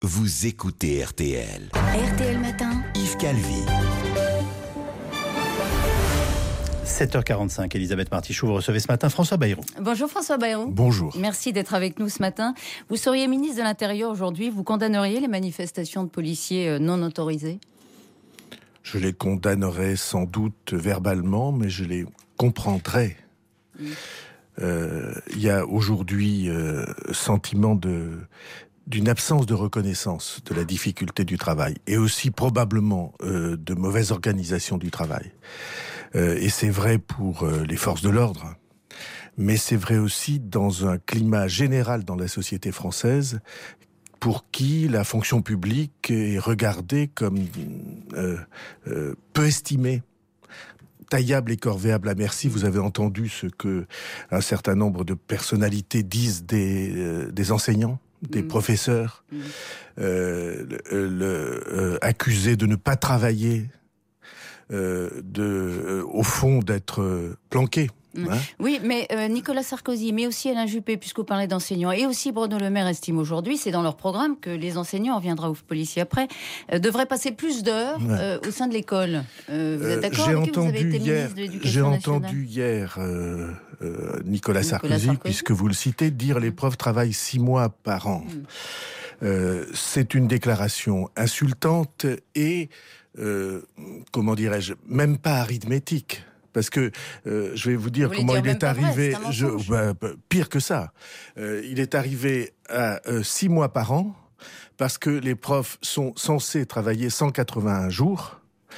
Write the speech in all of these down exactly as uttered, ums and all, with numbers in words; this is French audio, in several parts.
Vous écoutez R T L. R T L Matin. Yves Calvi. sept heures quarante-cinq, Elisabeth Martichoux, vous recevez ce matin François Bayrou. Bonjour François Bayrou. Bonjour. Merci d'être avec nous ce matin. Vous seriez ministre de l'Intérieur aujourd'hui, vous condamneriez les manifestations de policiers non autorisées ? Je les condamnerais sans doute verbalement, mais je les comprendrais. Il mmh. euh, y a aujourd'hui euh, sentiment de... d'une absence de reconnaissance de la difficulté du travail et aussi probablement euh, de mauvaise organisation du travail. Euh, et c'est vrai pour euh, les forces de l'ordre, mais c'est vrai aussi dans un climat général dans la société française pour qui la fonction publique est regardée comme euh, euh, peu estimée. Taillable et corvéable à merci. Vous avez entendu ce que un certain nombre de personnalités disent des, euh, des enseignants, des mmh. professeurs, mmh. Euh, le, le, euh, accusés de ne pas travailler, euh, de, euh, au fond d'être euh, planqués. Hein? Oui, mais euh, Nicolas Sarkozy, mais aussi Alain Juppé, puisque vous parlez d'enseignants, et aussi Bruno Le Maire estime aujourd'hui, c'est dans leur programme que les enseignants, on reviendra aux policiers après, euh, devraient passer plus d'heures ouais. euh, au sein de l'école. Euh, vous êtes d'accord euh, avec lui ? Vous avez été hier, ministre de l'Éducation J'ai nationale. entendu hier euh, euh, Nicolas, Nicolas Sarkozy, Sarkozy, puisque vous le citez, dire les profs travaillent six mois par an. Mmh. Euh, c'est une déclaration insultante et, euh, comment dirais-je, même pas arithmétique. Parce que euh, je vais vous dire vous comment dire il est arrivé. Vrai, je, bah, bah, pire que ça, euh, il est arrivé à euh, six mois par an parce que les profs sont censés travailler cent quatre-vingt-un jours.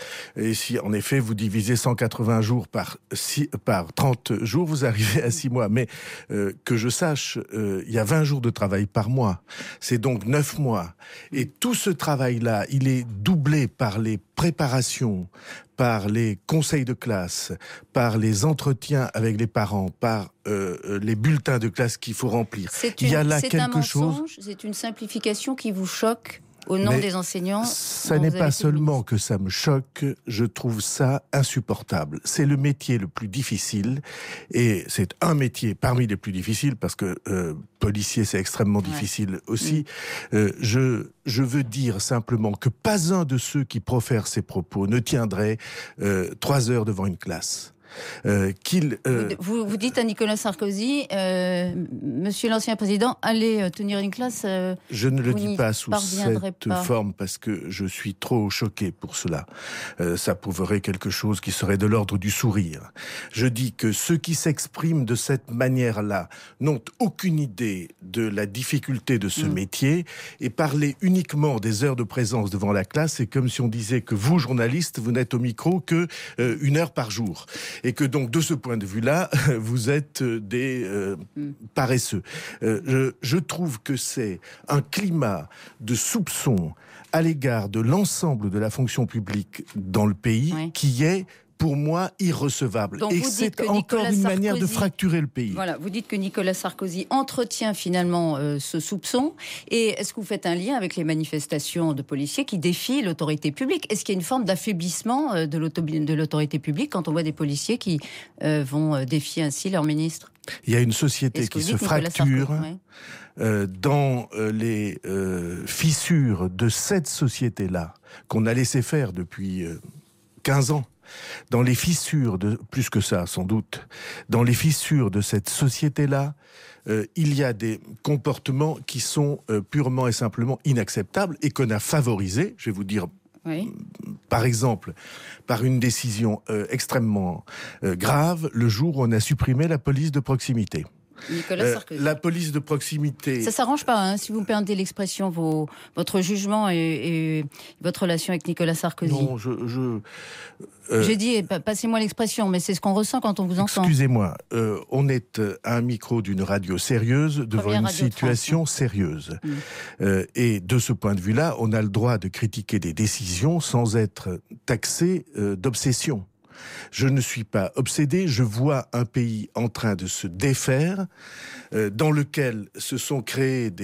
Et si, en effet, vous divisez cent quatre-vingts jours par, six, par trente jours, vous arrivez à six mois. Mais euh, que je sache, euh, il y a vingt jours de travail par mois. C'est donc neuf mois. Et tout ce travail-là, il est doublé par les préparations, par les conseils de classe, par les entretiens avec les parents, par euh, les bulletins de classe qu'il faut remplir. C'est une, il y a là c'est quelque un mensonge, chose. C'est une simplification qui vous choque au nom Mais des enseignants. Ça n'est pas seulement que ça me choque, je trouve ça insupportable. C'est le métier le plus difficile, et c'est un métier parmi les plus difficiles, parce que euh, policier, c'est extrêmement ouais. difficile aussi. Mmh. Euh, je, je veux dire simplement que pas un de ceux qui profèrent ces propos ne tiendrait euh, trois heures devant une classe. Euh, qu'il, euh... vous, vous dites à Nicolas Sarkozy, euh, Monsieur l'ancien président, allez euh, tenir une classe. Euh, je ne le dis pas sous cette pas. forme parce que je suis trop choqué pour cela. Euh, ça prouverait quelque chose qui serait de l'ordre du sourire. Je dis que ceux qui s'expriment de cette manière-là n'ont aucune idée de la difficulté de ce mmh. métier, et parler uniquement des heures de présence devant la classe, c'est comme si on disait que vous, journalistes, vous n'êtes au micro que euh, une heure par jour. Et que donc, de ce point de vue-là, vous êtes des euh, paresseux. Euh, je, je trouve que c'est un climat de soupçon à l'égard de l'ensemble de la fonction publique dans le pays oui. qui est, pour moi, irrecevable. Donc et vous c'est dites que encore Nicolas une Sarkozy, manière de fracturer le pays. Voilà, vous dites que Nicolas Sarkozy entretient finalement euh, ce soupçon. Et est-ce que vous faites un lien avec les manifestations de policiers qui défient l'autorité publique ? Est-ce qu'il y a une forme d'affaiblissement euh, de, l'auto- de l'autorité publique quand on voit des policiers qui euh, vont euh, défier ainsi leur ministre ? Il y a une société qui se fracture Sarkozy, ouais. euh, dans euh, les euh, fissures de cette société-là qu'on a laissé faire depuis euh, quinze ans. Dans les fissures de, plus que ça sans doute, dans les fissures de cette société-là, euh, il y a des comportements qui sont euh, purement et simplement inacceptables et qu'on a favorisés, je vais vous dire, oui. par exemple, par une décision euh, extrêmement euh, grave, le jour où on a supprimé la police de proximité. Nicolas Sarkozy. Euh, la police de proximité. Ça s'arrange pas, hein, si vous me permettez l'expression, vos, votre jugement et, et votre relation avec Nicolas Sarkozy. Non, je... je euh, J'ai dit, passez-moi l'expression, mais c'est ce qu'on ressent quand on vous entend. Excusez-moi, euh, on est à un micro d'une radio sérieuse devant Première une situation sérieuse. Mmh. Euh, et de ce point de vue-là, on a le droit de critiquer des décisions sans être taxé euh, d'obsession. Je ne suis pas obsédé, je vois un pays en train de se défaire, euh, dans lequel se sont créés des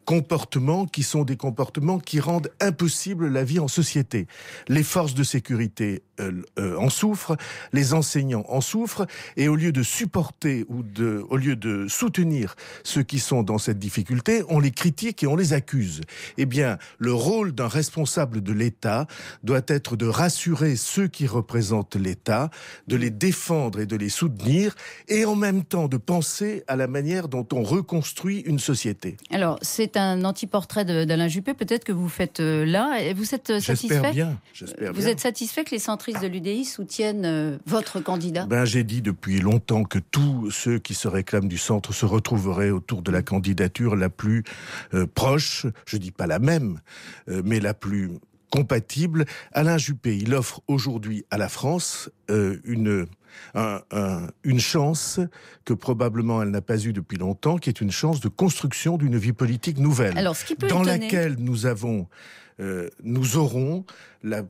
comportements qui sont des comportements qui rendent impossible la vie en société. Les forces de sécurité euh, euh, en souffrent, les enseignants en souffrent, et au lieu de supporter ou de, au lieu de soutenir ceux qui sont dans cette difficulté, on les critique et on les accuse. Eh bien, le rôle d'un responsable de l'État doit être de rassurer ceux qui représentent l'État, de les défendre et de les soutenir, et en même temps de penser à la manière dont on reconstruit une société. Alors, c'est un anti-portrait de, d'Alain Juppé, peut-être que vous faites euh, là. Vous êtes euh, satisfait J'espère bien. J'espère vous bien. êtes satisfait que les centristes de l'U D I soutiennent euh, votre candidat ? Ben, j'ai dit depuis longtemps que tous ceux qui se réclament du centre se retrouveraient autour de la candidature la plus euh, proche, je dis pas la même, euh, mais la plus compatible. Alain Juppé, il offre aujourd'hui à la France euh, une, un, un, une chance que probablement elle n'a pas eue depuis longtemps, qui est une chance de construction d'une vie politique nouvelle, Alors, ce qui peut dans étonner... laquelle nous avons, euh, nous aurons la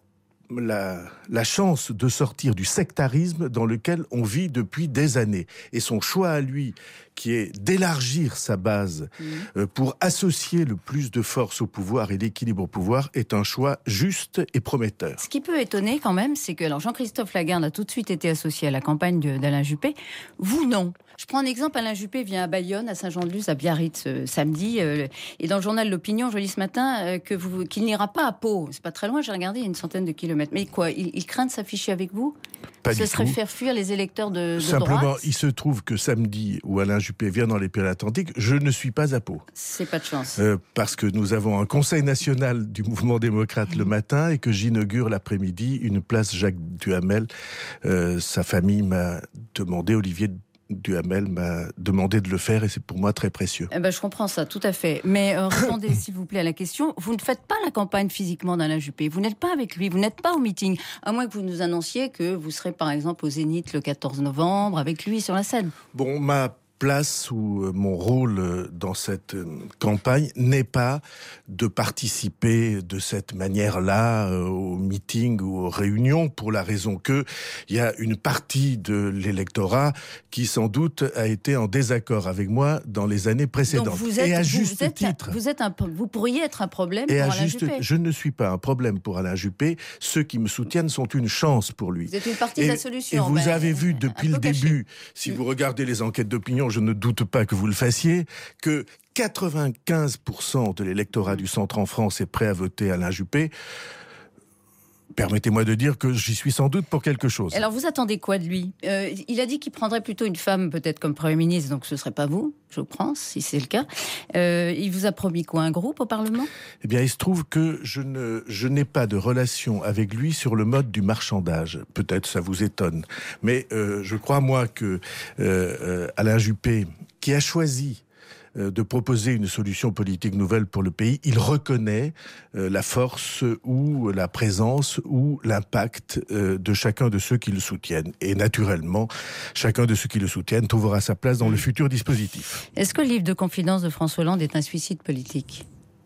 La, la chance de sortir du sectarisme dans lequel on vit depuis des années. Et son choix à lui, qui est d'élargir sa base mmh. euh, pour associer le plus de force au pouvoir et d'équilibre au pouvoir, est un choix juste et prometteur. Ce qui peut étonner quand même, c'est que alors Jean-Christophe Lagarde a tout de suite été associé à la campagne de, d'Alain Juppé. Vous, non. Je prends un exemple, Alain Juppé vient à Bayonne, à Saint-Jean-de-Luz, à Biarritz euh, samedi, euh, et dans le journal L'Opinion, je lis ce matin euh, que vous, qu'il n'ira pas à Pau. C'est pas très loin, j'ai regardé, il y a une centaine de kilomètres. Mais quoi, il, il craint de s'afficher avec vous ? Pas Ce du serait tout. faire fuir les électeurs de, de Simplement, droite ? il se trouve que samedi, où Alain Juppé vient dans les Pyrénées-Atlantiques, je ne suis pas à Pau. C'est pas de chance. Euh, parce que nous avons un conseil national du mouvement démocrate le matin et que j'inaugure l'après-midi une place Jacques Duhamel. Euh, sa famille m'a demandé, Olivier Duhamel m'a demandé de le faire et c'est pour moi très précieux. Eh ben, je comprends ça, tout à fait. Mais euh, répondez s'il vous plaît à la question. Vous ne faites pas la campagne physiquement d'Alain Juppé. Vous n'êtes pas avec lui, vous n'êtes pas au meeting. À moins que vous nous annonciez que vous serez par exemple au Zénith le quatorze novembre avec lui sur la scène. Bon, ma place ou euh, mon rôle euh, dans cette euh, campagne n'est pas de participer de cette manière-là euh, aux meetings ou aux réunions, pour la raison que il y a une partie de l'électorat qui sans doute a été en désaccord avec moi dans les années précédentes. Donc vous êtes, et à vous, juste vous êtes, titre. Vous, êtes un, vous pourriez être un problème et pour à Alain juste, Juppé. Je ne suis pas un problème pour Alain Juppé. Ceux qui me soutiennent sont une chance pour lui. Vous êtes une partie et, de la solution. Et vous ben, avez vu depuis le début, si mmh. vous regardez les enquêtes d'opinion, je ne doute pas que vous le fassiez, que quatre-vingt-quinze pour cent de l'électorat du centre en France est prêt à voter Alain Juppé. Permettez-moi de dire que j'y suis sans doute pour quelque chose. Alors vous attendez quoi de lui ? euh, Il a dit qu'il prendrait plutôt une femme peut-être comme Premier ministre, donc ce ne serait pas vous, je pense, si c'est le cas. Euh, il vous a promis quoi, un groupe au Parlement ? Eh bien, il se trouve que je, ne, je n'ai pas de relation avec lui sur le mode du marchandage. Peut-être ça vous étonne. Mais euh, je crois, moi, que euh, euh, Alain Juppé, qui a choisi de proposer une solution politique nouvelle pour le pays, il reconnaît euh, la force ou la présence ou l'impact euh, de chacun de ceux qui le soutiennent. Et naturellement, chacun de ceux qui le soutiennent trouvera sa place dans le futur dispositif. Est-ce que le livre de confidence de François Hollande est un suicide politique ?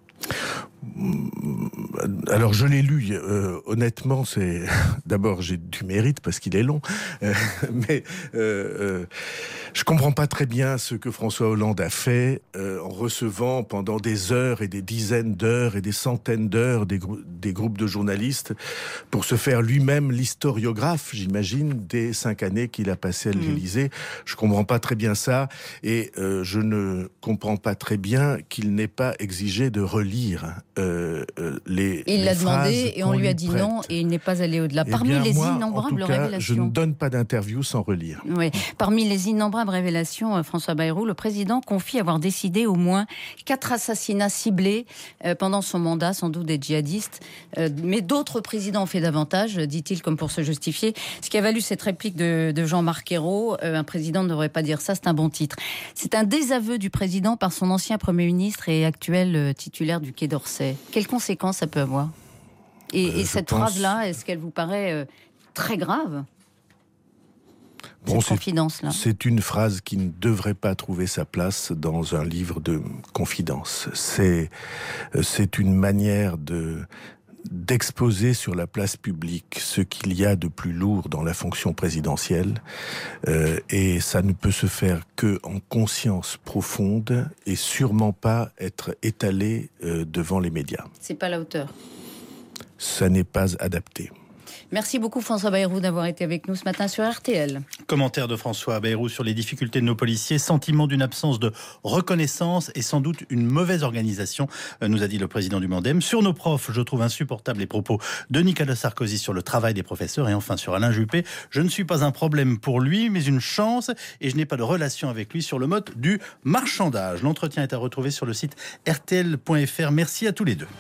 Alors je l'ai lu, euh, honnêtement, c'est d'abord j'ai du mérite parce qu'il est long, euh, mais euh, euh, je comprends pas très bien ce que François Hollande a fait euh, en recevant pendant des heures et des dizaines d'heures et des centaines d'heures des, grou- des groupes de journalistes pour se faire lui-même l'historiographe, j'imagine, des cinq années qu'il a passées à l'Élysée. Mmh. Je comprends pas très bien ça et euh, je ne comprends pas très bien qu'il n'ait pas exigé de relire euh, euh, les Il les l'a phrases demandé et on lui a dit prête. non et il n'est pas allé au-delà. Eh Parmi bien, les moi, innombrables en tout cas, révélations. je ne donne pas d'interview sans relire. Oui. Parmi les innombrables révélations, François Bayrou, le président confie avoir décidé au moins quatre assassinats ciblés euh, pendant son mandat, sans doute des djihadistes. Euh, mais d'autres présidents ont fait davantage, dit-il, comme pour se justifier. Ce qui a valu cette réplique de, de Jean-Marc Ayrault, euh, un président ne devrait pas dire ça, c'est un bon titre. C'est un désaveu du président par son ancien Premier ministre et actuel euh, titulaire du Quai d'Orsay. Quelles conséquences ça peut avoir ? Et, euh, et cette pense... phrase-là, est-ce qu'elle vous paraît euh, très grave ? Bon, cette confidence-là. C'est une phrase qui ne devrait pas trouver sa place dans un livre de confidence. C'est, c'est une manière de, d'exposer sur la place publique ce qu'il y a de plus lourd dans la fonction présidentielle. Euh, et ça ne peut se faire que en conscience profonde et sûrement pas être étalé euh, devant les médias. C'est pas la hauteur. Ça n'est pas adapté. Merci beaucoup François Bayrou d'avoir été avec nous ce matin sur R T L. Commentaire de François Bayrou sur les difficultés de nos policiers, sentiment d'une absence de reconnaissance et sans doute une mauvaise organisation, nous a dit le président du Mandem. Sur nos profs, je trouve insupportables les propos de Nicolas Sarkozy sur le travail des professeurs. Et enfin sur Alain Juppé, je ne suis pas un problème pour lui, mais une chance, et je n'ai pas de relation avec lui sur le mode du marchandage. L'entretien est à retrouver sur le site R T L point F R. Merci à tous les deux.